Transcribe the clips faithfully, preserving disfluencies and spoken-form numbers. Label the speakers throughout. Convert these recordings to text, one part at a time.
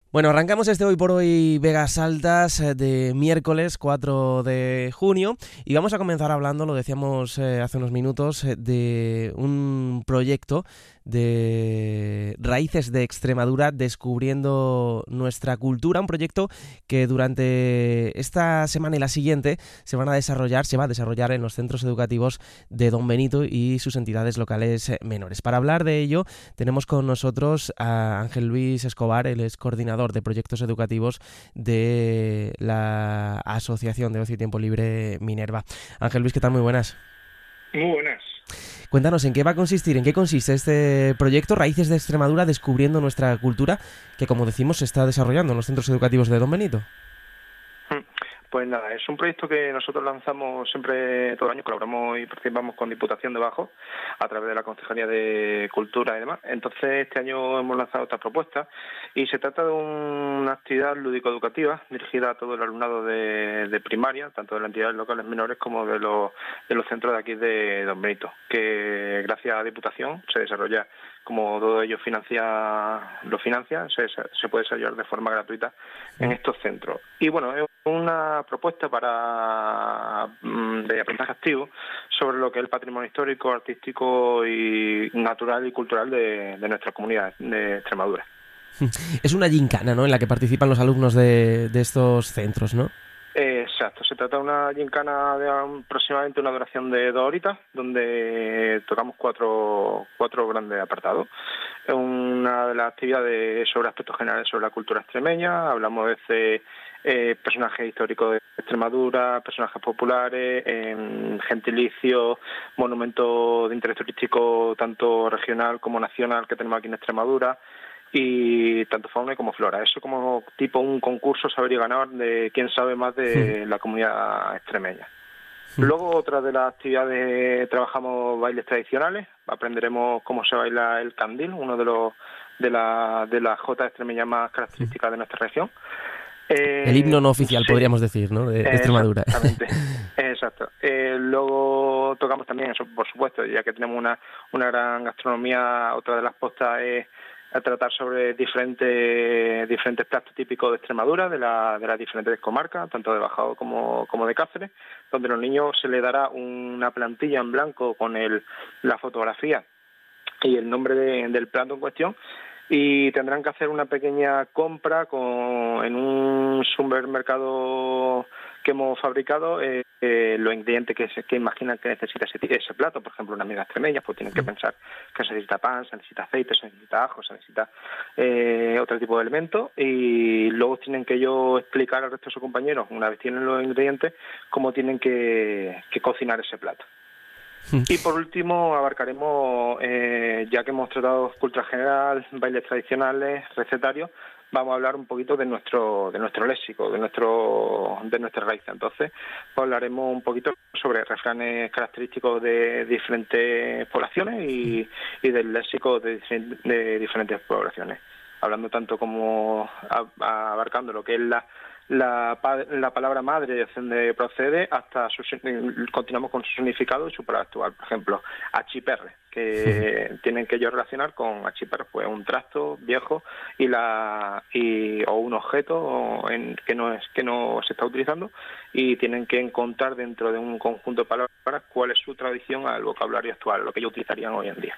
Speaker 1: Bueno, arrancamos este Hoy por Hoy Vegas Altas eh, de miércoles cuatro de junio y vamos a comenzar hablando, lo decíamos eh, hace unos minutos, eh, de un proyecto de Raíces de Extremadura descubriendo nuestra cultura, un proyecto que durante esta semana y la siguiente se van a desarrollar, se va a desarrollar en los centros educativos de Don Benito y sus entidades locales eh, menores. Para hablar de ello tenemos con nosotros a Ángel Luis Escobar, él es coordinador de proyectos educativos de la Asociación de Ocio y Tiempo Libre Minerva. Ángel Luis, ¿qué tal? Muy buenas.
Speaker 2: Muy buenas.
Speaker 1: Cuéntanos, ¿en qué va a consistir, en qué consiste este proyecto Raíces de Extremadura descubriendo nuestra cultura, que como decimos se está desarrollando en los centros educativos de Don Benito?
Speaker 2: Pues nada, es un proyecto que nosotros lanzamos siempre todo el año, colaboramos y participamos con Diputación de Bajo a través de la Concejalía de Cultura y demás. Entonces este año hemos lanzado esta propuesta y se trata de una actividad lúdico-educativa dirigida a todo el alumnado de, de primaria, tanto de las entidades locales menores como de los, de los centros de aquí de Don Benito, que gracias a Diputación se desarrolla, como todo ello financia, lo financia, se, se puede desarrollar de forma gratuita en estos centros. Y bueno, es una propuesta para de aprendizaje activo sobre lo que es el patrimonio histórico, artístico y natural y cultural de, de nuestra comunidad de Extremadura.
Speaker 1: Es una gincana, ¿no?, en la que participan los alumnos de, de estos centros, ¿no?
Speaker 2: Exacto, se trata de una gincana de aproximadamente una duración de dos horitas, donde tocamos cuatro, cuatro grandes apartados. Una de las actividades sobre aspectos generales sobre la cultura extremeña, hablamos de ese, eh, personajes históricos de Extremadura, personajes populares, eh, gentilicios, monumentos de interés turístico tanto regional como nacional que tenemos aquí en Extremadura, y tanto fauna como flora. Eso como tipo un concurso saber y ganar de quién sabe más de la comunidad extremeña. Luego, otra de las actividades, trabajamos bailes tradicionales, aprenderemos cómo se baila el candil, uno de los de la de las jotas extremeñas más características de nuestra región. Eh,
Speaker 1: el himno no oficial,
Speaker 2: sí,
Speaker 1: podríamos decir, ¿no?, de, de Extremadura.
Speaker 2: Exactamente, exacto. Eh, luego tocamos también eso, por supuesto, ya que tenemos una, una gran gastronomía. Otra de las postas es a tratar sobre diferentes diferentes platos típicos de Extremadura, de, la, de las diferentes comarcas, tanto de Bajado como, como de Cáceres, donde a los niños se les dará una plantilla en blanco con el, la fotografía y el nombre de, del plato en cuestión, y tendrán que hacer una pequeña compra con, en un supermercado que hemos fabricado, eh, eh, los ingredientes que, se, que imaginan que necesita ese, ese plato. Por ejemplo, unas migas extremeñas, pues tienen que pensar que se necesita pan, se necesita aceite, se necesita ajo, se necesita eh, otro tipo de elementos, y luego tienen que ellos explicar al resto de sus compañeros, una vez tienen los ingredientes, cómo tienen que, que cocinar ese plato. Y por último abarcaremos, eh, ya que hemos tratado cultura general, bailes tradicionales, recetarios, vamos a hablar un poquito de nuestro de nuestro léxico, de nuestro de nuestra raíz. Entonces, pues hablaremos un poquito sobre refranes característicos de diferentes poblaciones y, y del léxico de, de diferentes poblaciones, hablando tanto como a, a, abarcando lo que es la La, la palabra madre, de donde procede, hasta su, continuamos con su significado y su palabra actual. Por ejemplo, achiperre, que sí. Tienen que ellos relacionar con achiperre, pues un trasto viejo y la y o un objeto en, que no es que no se está utilizando, y tienen que encontrar dentro de un conjunto de palabras cuál es su tradición al vocabulario actual, lo que ellos utilizarían hoy en día.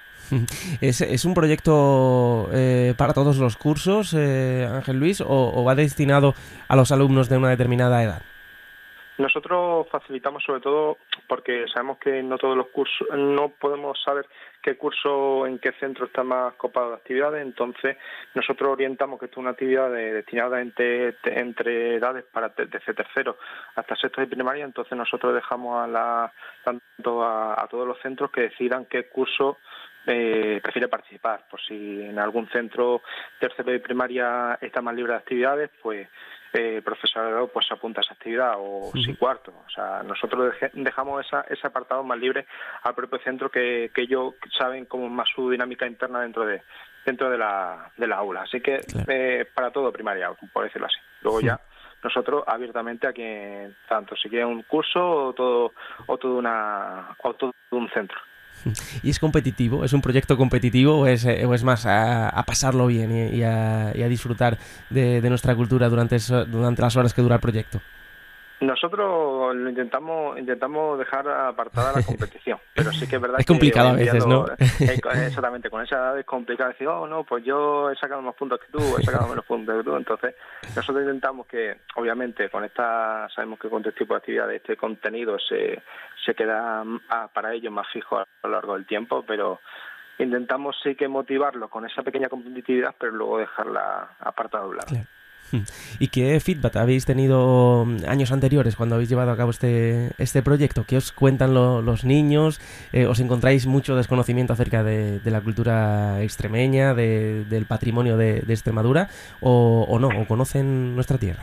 Speaker 1: ¿Es, es un proyecto eh, para todos los cursos, eh, Ángel Luis, o, o va destinado a los alumnos de una determinada edad?
Speaker 2: Nosotros facilitamos sobre todo porque sabemos que no todos los cursos, no podemos saber qué curso, en qué centro está más copado de actividades. Entonces nosotros orientamos que esto es una actividad de, destinada entre, entre edades para desde tercero hasta sexto de primaria. Entonces nosotros dejamos a la tanto a, a todos los centros que decidan qué curso Eh, prefiere participar. Por si en algún centro tercero de primaria está más libre de actividades, pues eh, el profesorado pues apunta a esa actividad, o sí. si cuarto. O sea, nosotros deje, dejamos esa, ese apartado más libre al propio centro, que, que ellos saben cómo es más su dinámica interna dentro de dentro de la, de la aula. Así que claro. eh, para todo primaria, por decirlo así. Luego sí. ya nosotros abiertamente a quien tanto si quiere un curso o todo o todo una o todo un centro.
Speaker 1: ¿Y es competitivo? ¿Es un proyecto competitivo o es, o es más a, a pasarlo bien y, y, a, y a disfrutar de, de nuestra cultura durante, eso, durante las horas que dura el proyecto?
Speaker 2: Nosotros lo intentamos intentamos dejar apartada la competición, pero sí que es verdad
Speaker 1: es complicado
Speaker 2: que
Speaker 1: a veces, ¿no?
Speaker 2: Es, exactamente, con esa edad es complicado decir, oh, no, pues yo he sacado más puntos que tú, he sacado menos puntos que tú. Entonces, nosotros intentamos que, obviamente, con esta, sabemos que con este tipo de actividades, este contenido se, se queda a, para ellos más fijo a lo largo del tiempo, pero intentamos sí que motivarlos con esa pequeña competitividad, pero luego dejarla apartada de un lado.
Speaker 1: Claro. ¿Y qué feedback habéis tenido años anteriores cuando habéis llevado a cabo este, este proyecto? ¿Qué os cuentan lo, los niños? Eh, ¿Os encontráis mucho desconocimiento acerca de, de la cultura extremeña, de, del patrimonio de, de Extremadura, o, o no? ¿O conocen nuestra tierra?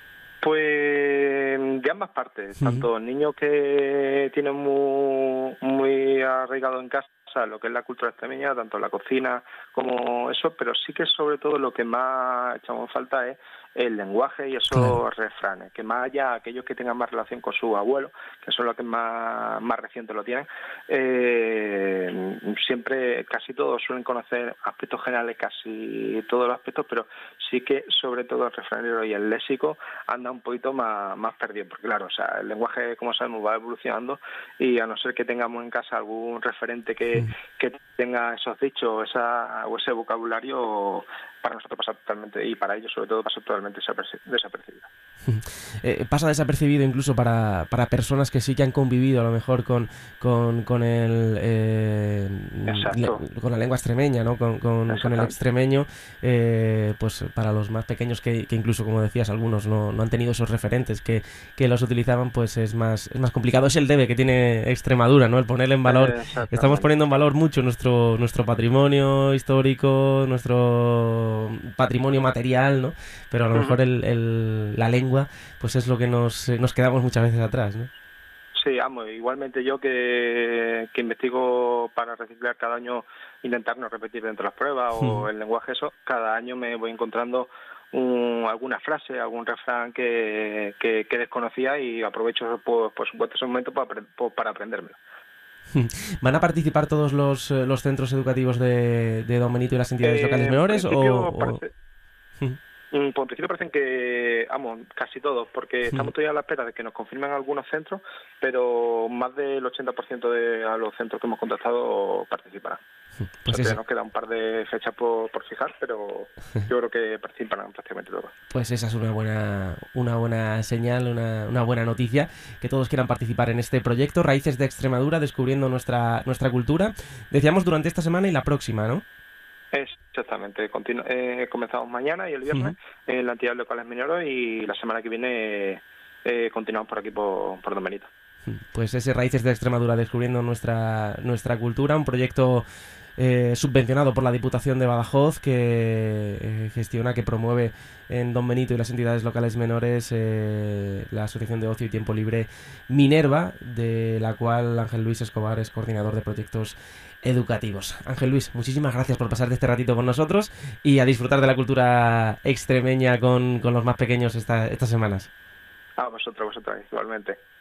Speaker 2: Pues de ambas partes, tanto niños que tienen muy, muy arraigado en casa lo que es la cultura extremeña, tanto la cocina como eso, pero sí que sobre todo lo que más echamos en falta es el lenguaje y esos claro. refranes, que más allá aquellos que tengan más relación con sus abuelos, que son los que más, más recientes lo tienen, eh, siempre, casi todos suelen conocer aspectos generales, casi todos los aspectos, pero sí que sobre todo el refranero y el léxico anda un poquito más, más perdido, porque claro, o sea, el lenguaje, como sabemos, va evolucionando y a no ser que tengamos en casa algún referente que, que tenga esos dichos esa, o ese vocabulario, para nosotros pasa totalmente, y para ellos sobre todo pasa totalmente desapercibido.
Speaker 1: Eh, pasa desapercibido incluso para, para personas que sí que han convivido a lo mejor con, con, con el eh, le, con la lengua extremeña, ¿no? Con, con, con el extremeño, eh, pues para los más pequeños que, que incluso, como decías, algunos no, no han tenido esos referentes que, que los utilizaban, pues es más, es más complicado. Es el debe que tiene Extremadura, ¿no? El ponerle en valor. Estamos poniendo en valor mucho nuestro, nuestro patrimonio histórico, nuestro patrimonio material, ¿no? Pero a lo mejor el, el, la lengua pues es lo que nos, nos quedamos muchas veces atrás, ¿no?
Speaker 2: Sí, amo. Igualmente yo que, que investigo para reciclar cada año, intentar no repetir dentro de las pruebas o el lenguaje, eso, cada año me voy encontrando un, alguna frase, algún refrán que, que, que desconocía y aprovecho por, por supuesto ese momento para, para aprendérmelo.
Speaker 1: ¿Van a participar todos los, los centros educativos de, de Don Benito y las entidades eh, locales menores? O,
Speaker 2: parece, o... Por principio parecen que, vamos, casi todos, porque estamos todavía a la espera de que nos confirmen algunos centros, pero más del ochenta por ciento de a los centros que hemos contactado participarán. Pues o sea, nos queda un par de fechas por, por fijar, pero yo creo que participarán prácticamente todos.
Speaker 1: Pues esa es una buena una buena señal, una, una buena noticia, que todos quieran participar en este proyecto Raíces de Extremadura, descubriendo nuestra nuestra cultura. Decíamos durante esta semana y la próxima, ¿no?
Speaker 2: Exactamente. Continu- eh, comenzamos mañana y el viernes uh-huh. en la entidad locales mineros y la semana que viene eh, continuamos por aquí por, por Don Benito.
Speaker 1: Pues ese Raíces de Extremadura, descubriendo nuestra nuestra cultura, un proyecto eh, subvencionado por la Diputación de Badajoz que eh, gestiona, que promueve en Don Benito y las entidades locales menores eh, la Asociación de Ocio y Tiempo Libre Minerva, de la cual Ángel Luis Escobar es coordinador de proyectos educativos. Ángel Luis, muchísimas gracias por pasarte este ratito con nosotros y a disfrutar de la cultura extremeña con, con los más pequeños esta, estas semanas.
Speaker 2: A vosotros, vosotros, igualmente.